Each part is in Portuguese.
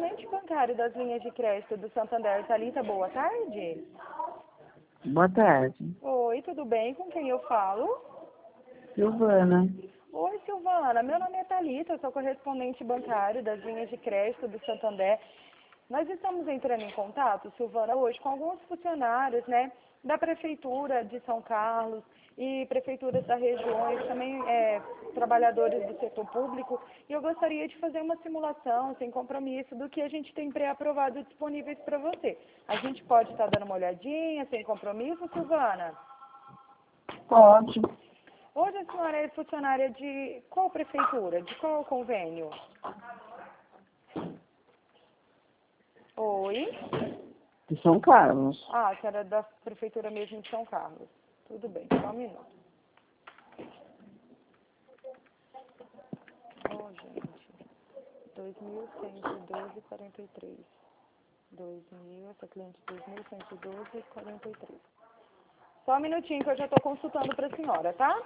correspondente bancário das linhas de crédito do Santander. Thalita, boa tarde. Boa tarde. Oi, tudo bem? Com quem eu falo? Silvana. Oi, Silvana. Meu nome é Thalita, eu sou correspondente bancário das linhas de crédito do Santander. Nós estamos entrando em contato, Silvana, hoje com alguns funcionários, né, da Prefeitura de São Carlos e prefeituras das regiões, também trabalhadores do setor público, e eu gostaria de fazer uma simulação, sem compromisso, do que a gente tem pré-aprovado disponíveis para você. A gente pode estar dando uma olhadinha, sem compromisso, Silvana? Pode. Hoje a senhora é funcionária de qual prefeitura? De qual convênio? Oi? De São Carlos. Ah, a senhora é da prefeitura mesmo de São Carlos. Tudo bem, só um minuto. Oh, gente. 2.112,43. 2.000, essa cliente 2.112,43. Só um minutinho que eu já estou consultando para a senhora, tá?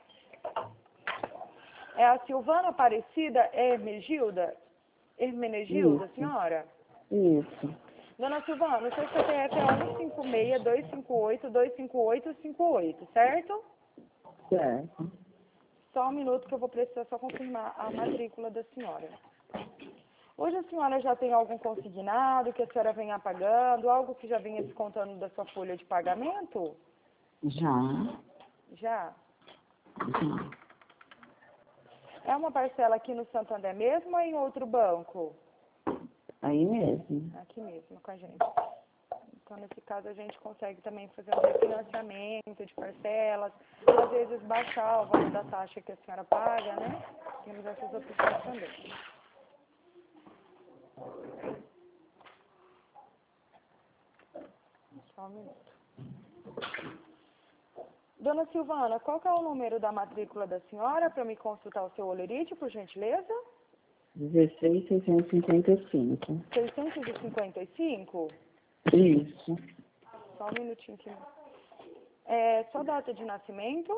É a Silvana Aparecida Hermenegilda, senhora? Isso. Dona Silvana, o seu CPF é 156-258-258-58, certo? Certo. Só um minuto que eu vou precisar só confirmar a matrícula da senhora. Hoje a senhora já tem algum consignado que a senhora venha pagando, algo que já venha descontando da sua folha de pagamento? Já. Já? Já. É uma parcela aqui no Santander mesmo ou em outro banco? Aí mesmo. Aqui mesmo, com a gente. Então, nesse caso, a gente consegue também fazer um refinanciamento de parcelas, às vezes baixar o valor da taxa que a senhora paga, né? Temos essas opções também. Só um minuto. Dona Silvana, qual que é o número da matrícula da senhora para me consultar o seu holerite, por gentileza? 16.655. 655? Isso. Só um minutinho aqui. Sua data de nascimento?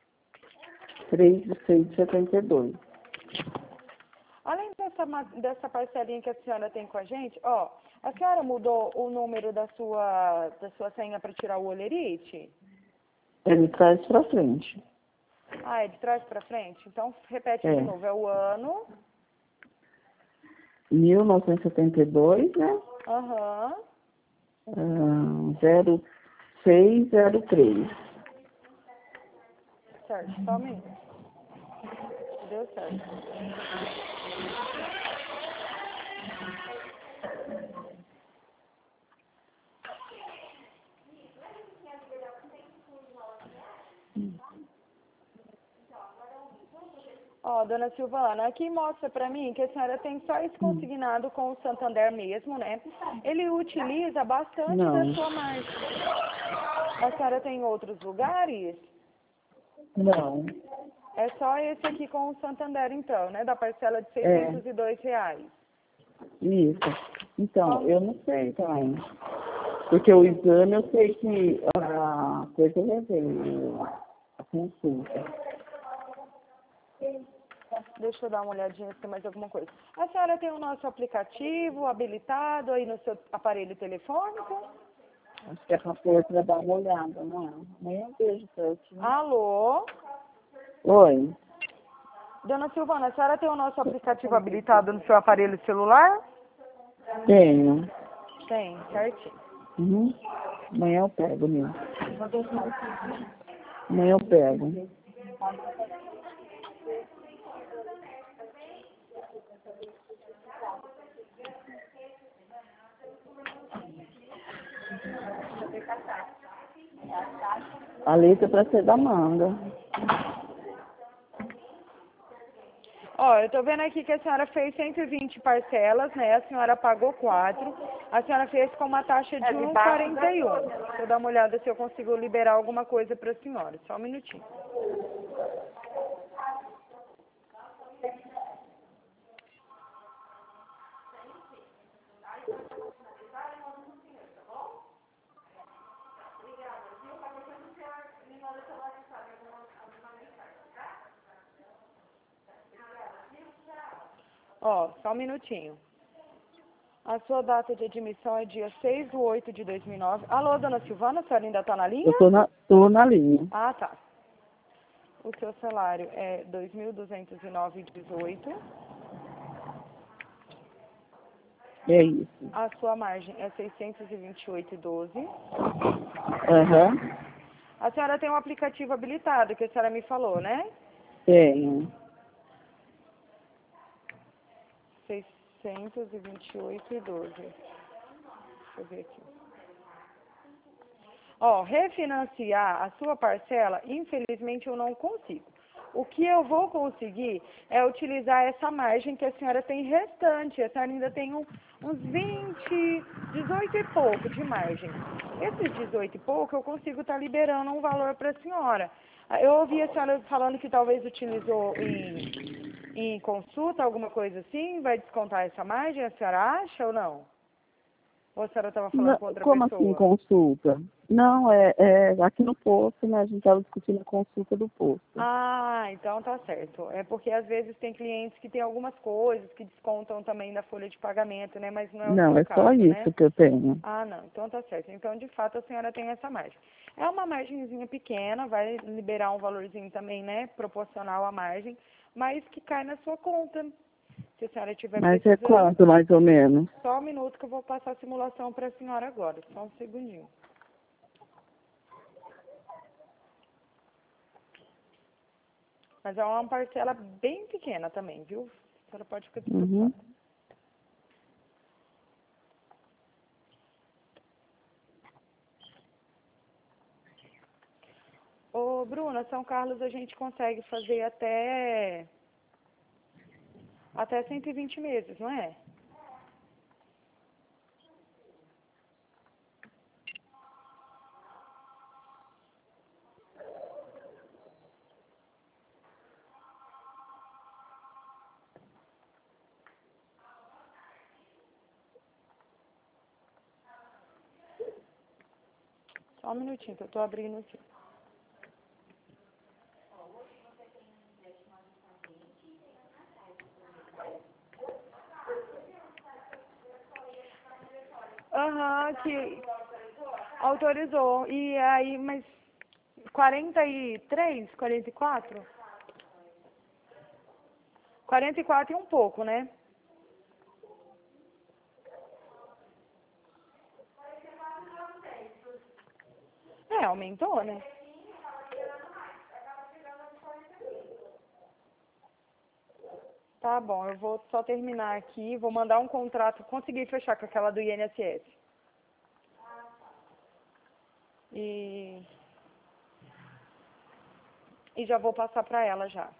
3.672. Além dessa parcelinha que a senhora tem com a gente, ó, a senhora mudou o número da sua senha para tirar o holerite? É de trás pra frente. Ah, é de trás para frente? Então, repete de novo. É o ano. 1972, né? Aham. 0603. Certo, só um minuto. Deu certo. Ó, dona Silvana, aqui mostra pra mim que a senhora tem só esse consignado com o Santander mesmo, né? Ele utiliza bastante da Não. sua marca. A senhora tem outros lugares? Não. É só esse aqui com o Santander, então, né? Da parcela de É. R$ 602. Isso. Então, eu não sei também. Porque o exame eu sei que a coisa eu levei, a consulta. Deixa eu dar uma olhadinha se tem mais alguma coisa. A senhora tem o nosso aplicativo habilitado aí no seu aparelho telefônico? Acho que é pra pôr pra dar uma olhada, não é? Nem eu vejo certinho. Alô? Oi. Dona Silvana, a senhora tem o nosso aplicativo habilitado no seu aparelho celular? Tenho. Tem, certinho. Uhum. Amanhã eu pego, meu. Amanhã eu pego. A letra para ser da manga. Ó, eu tô vendo aqui que a senhora fez 120 parcelas, né? A senhora pagou 4. A senhora fez com uma taxa de 1,41. Deixa eu dar uma olhada se eu consigo liberar alguma coisa para a senhora. Só um minutinho. Ó, só um minutinho. A sua data de admissão é dia 6/8/2009. Alô, dona Silvana, a senhora ainda está na linha? Eu tô na linha. Ah, tá. O seu salário é 2.209,18. É isso. A sua margem é 628,12. Aham. A senhora tem um aplicativo habilitado, que a senhora me falou, né? Tenho. 628,12. Deixa eu ver aqui. Ó, refinanciar a sua parcela, infelizmente eu não consigo. O que eu vou conseguir é utilizar essa margem que a senhora tem restante. A senhora ainda tem uns 20, 18 e pouco de margem. Esses 18 e pouco eu consigo estar liberando um valor para a senhora. Eu ouvi a senhora falando que talvez utilizou em consulta, alguma coisa assim. Vai descontar essa margem, a senhora acha ou não? Ou a senhora estava falando com outra Como assim, pessoa? consulta? Não, aqui no posto, né? A gente estava discutindo a consulta do posto. Ah, então tá certo. É porque às vezes tem clientes que tem algumas coisas que descontam também da folha de pagamento, né? Mas não é o Não, seu é só caso, né? isso que eu tenho. Ah, não. Então tá certo. Então, de fato, a senhora tem essa margem. É uma margenzinha pequena, vai liberar um valorzinho também, né? Proporcional à margem, mas que cai na sua conta. Se a senhora estiver Mas é precisando. quanto, mais ou menos? Só um minuto que eu vou passar a simulação para a senhora agora. Só um segundinho. Mas é uma parcela bem pequena também, viu? A senhora pode ficar Uhum. despreocupada. Ô, Bruna, São Carlos a gente consegue fazer até 120 meses, não é? Só um minutinho que eu tô abrindo aqui. Aham, que autorizou. E aí, mas 43, 44? 44 e um pouco, né? É, aumentou, né? Tá bom, eu vou só terminar aqui, vou mandar um contrato, consegui fechar com aquela do INSS. E, e já vou passar pra ela já.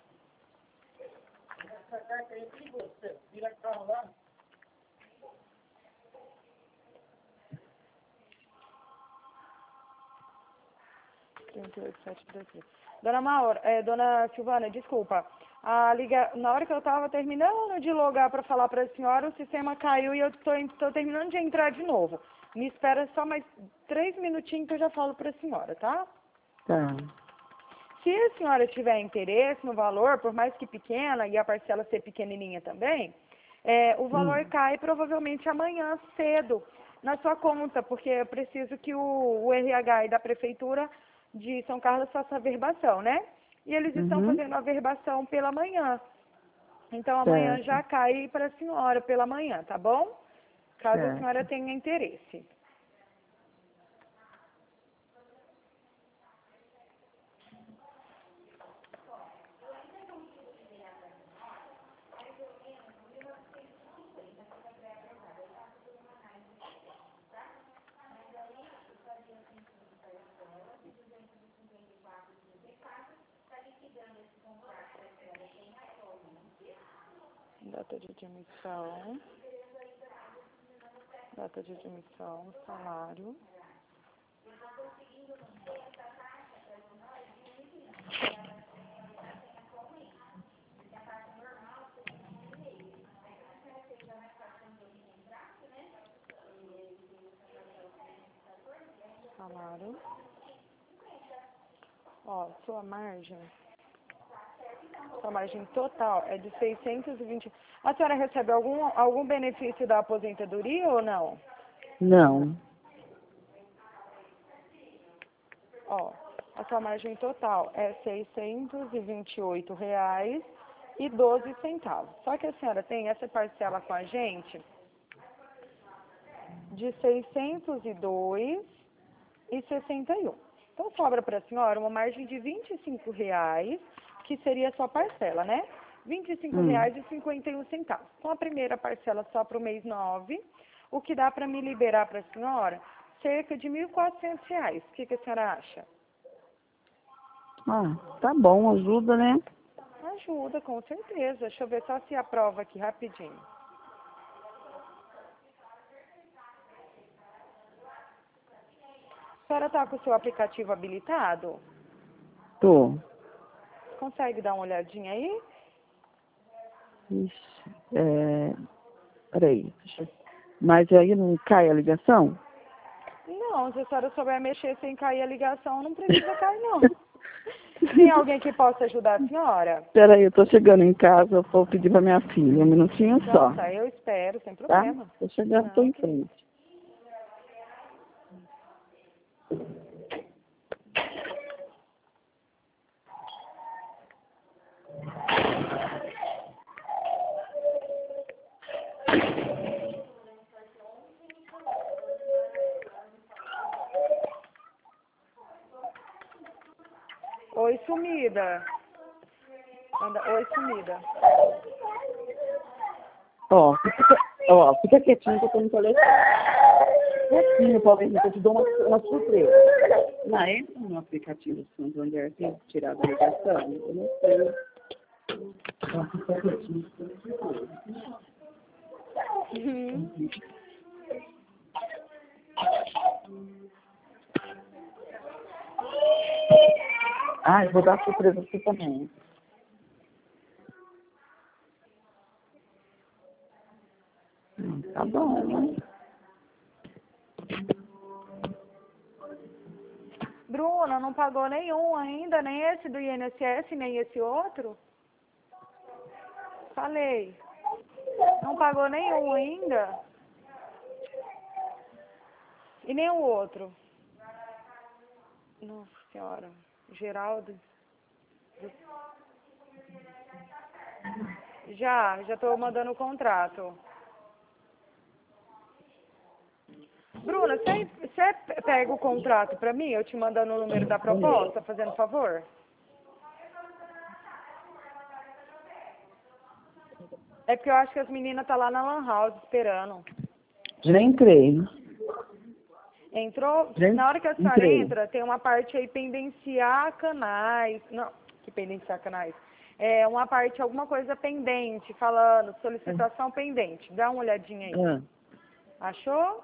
Dona Maura, dona Silvana, desculpa. Na hora que eu estava terminando de logar para falar para a senhora, o sistema caiu e eu estou terminando de entrar de novo. Me espera só mais 3 minutinhos que eu já falo para a senhora, tá? Tá. Se a senhora tiver interesse no valor, por mais que pequena, e a parcela ser pequenininha também, o valor cai provavelmente amanhã cedo na sua conta, porque eu preciso que o RH e da Prefeitura de São Carlos façam a verbação, né? E eles estão Uhum. fazendo a verbação pela manhã. Então amanhã Certo, já cai para a senhora pela manhã, tá bom? Caso a senhora certo. tenha interesse. Data de admissão, salário. Salário. Ó, sua margem Sua margem total é de 620. A senhora recebe algum benefício da aposentadoria ou não? Não. Ó, a sua margem total é R$ 628,12. Só que a senhora tem essa parcela com a gente de R$ 602,61. Então, sobra para a senhora uma margem de R$ 25,00, que seria a sua parcela, né? R$ 25,51. Com a primeira parcela só para o mês 9, o que dá para me liberar para a senhora cerca de R$ 1.400. O que a senhora acha? Ah, tá bom, ajuda, né? Ajuda, com certeza. Deixa eu ver só se aprova aqui rapidinho. A senhora está com o seu aplicativo habilitado? Tô. Consegue dar uma olhadinha aí? Ixi, peraí. Mas aí não cai a ligação? Não, se a senhora souber mexer sem cair a ligação, não precisa cair, não. Tem alguém que possa ajudar a senhora? Peraí, eu tô chegando em casa, eu vou pedir pra minha filha, um minutinho só. Não, tá, eu espero, sem Tá? problema. Tô chegando, tô em frente. Oi, sumida. Oi, sumida. Fica quietinho que eu tô no telefone. Quietinho, Paulinho, que eu te dou uma surpresa. Não, entra no aplicativo do Santander, tem que tirar da ligação, eu não sei. Fica quietinho. Uhum. Ah, eu vou dar surpresa pra você também. Tá bom, né? Bruna, não pagou nenhum ainda, nem esse do INSS, nem esse outro? Falei. Não pagou nenhum ainda? E nem o outro? Nossa senhora. Geraldo. Já tô mandando o contrato. Bruna, você pega o contrato pra mim, eu te mandando o número da proposta, fazendo favor? É porque eu acho que as meninas tá lá na Lan House esperando. Já entrei. Entrou? Já Na hora que a senhora entrei. entra, tem uma parte aí pendenciar canais. Não, que pendenciar canais? É uma parte, alguma coisa pendente, falando solicitação pendente. Dá uma olhadinha aí. Ah. Achou?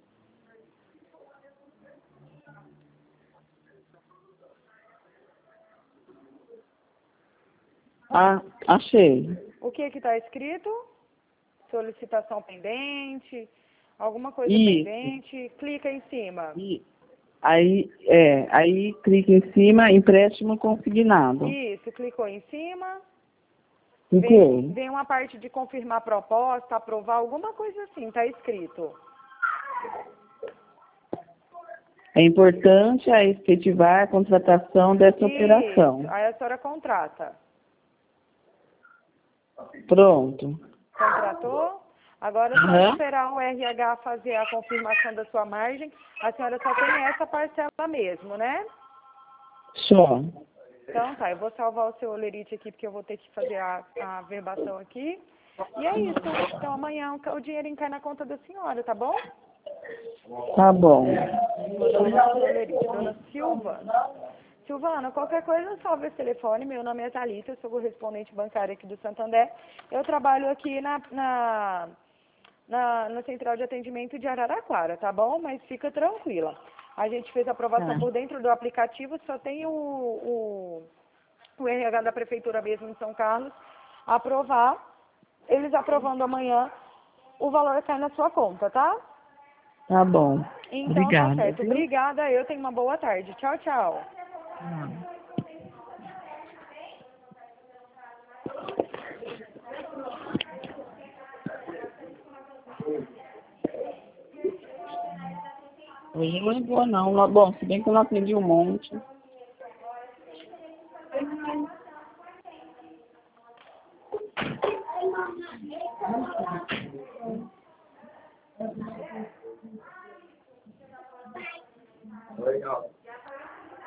Ah, achei. O que tá escrito? Solicitação pendente, alguma coisa Isso. pendente. Clica em cima. E aí clica em cima, empréstimo consignado. Isso, clicou em cima. Cliquei. Vem uma parte de confirmar proposta, aprovar, alguma coisa assim, tá escrito. É importante a efetivar a contratação dessa operação. Aí a senhora contrata. Pronto. Contratou? Agora é só esperar o RH fazer a confirmação da sua margem. A senhora só tem essa parcela mesmo, né? Só. Então tá, eu vou salvar o seu olerite aqui, porque eu vou ter que fazer a verbação aqui. E é isso. Então amanhã o dinheirinho cai na conta da senhora, tá bom? Tá bom. Vou salvar o seu olerite. Dona Silvana. Silvana, qualquer coisa, salve esse telefone. Meu nome é Thalita, eu sou correspondente bancária aqui do Santander. Eu trabalho aqui na central de atendimento de Araraquara, tá bom? Mas fica tranquila. A gente fez a aprovação por dentro do aplicativo, só tem o RH da Prefeitura mesmo em São Carlos aprovar. Eles aprovando amanhã, o valor cai na sua conta, tá? Tá bom. Então Obrigada, tá certo. viu? Obrigada, eu tenho uma boa tarde. Tchau, tchau. Hoje não é boa não. Bom, se bem que eu não aprendi um monte. Legal.